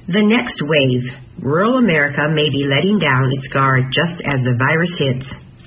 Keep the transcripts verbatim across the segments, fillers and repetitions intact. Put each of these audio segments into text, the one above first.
The next wave. Rural America may be letting down its guard just as the virus hits.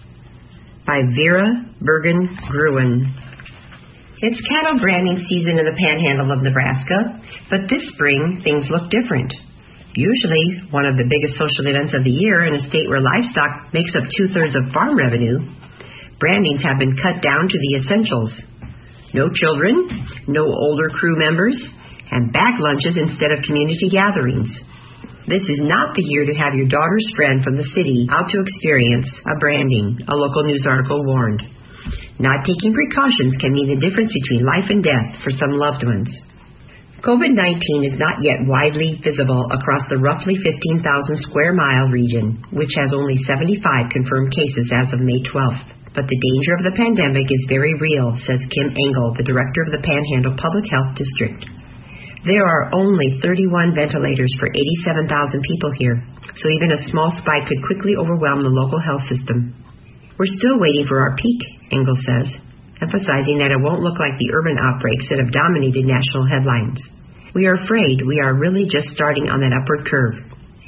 By Vera Bergen Gruen. It's cattle branding season in the panhandle of Nebraska, but this spring things look different. Usually one of the biggest social events of the year in a state where livestock makes up two-thirds of farm revenue, brandings have been cut down to the essentials. No children, no older crew members, and bag lunches instead of community gatherings. This is not the year to have your daughter's friend from the city out to experience a branding, a local news article warned. Not taking precautions can mean the difference between life and death for some loved ones. COVID nineteen is not yet widely visible across the roughly fifteen thousand square mile region, which has only seventy-five confirmed cases as of May twelfth. But the danger of the pandemic is very real, says Kim Engel, the director of the Panhandle Public Health District. There are only thirty-one ventilators for eighty-seven thousand people here, so even a small spike could quickly overwhelm the local health system. We're still waiting for our peak, Engel says, emphasizing that it won't look like the urban outbreaks that have dominated national headlines. We are afraid we are really just starting on that upward curve.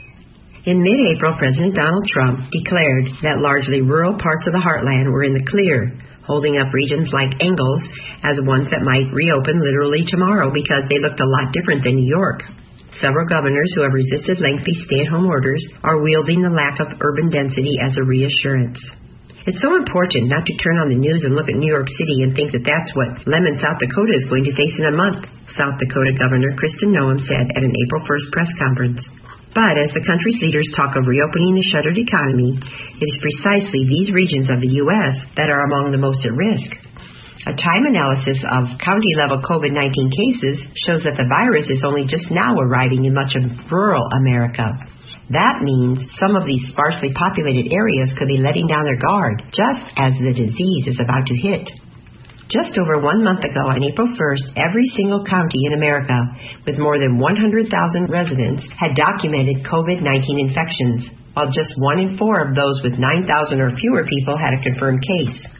In mid-April, President Donald Trump declared that largely rural parts of the heartland were in the clear, holding up regions like Engels as ones that might reopen literally tomorrow because they looked a lot different than New York. Several governors who have resisted lengthy stay-at-home orders are wielding the lack of urban density as a reassurance. It's so important not to turn on the news and look at New York City and think that that's what Lemon, South Dakota is going to face in a month, South Dakota Governor Kristen Noem said at an April first press conference. But as the country's leaders talk of reopening the shuttered economy, it is precisely these regions of the U S that are among the most at risk. A time analysis of county-level COVID nineteen cases shows that the virus is only just now arriving in much of rural America. That means some of these sparsely populated areas could be letting down their guard, just as the disease is about to hit. Just over one month ago, on April first, every single county in America with more than one hundred thousand residents had documented COVID nineteen infections, while just one in four of those with nine thousand or fewer people had a confirmed case.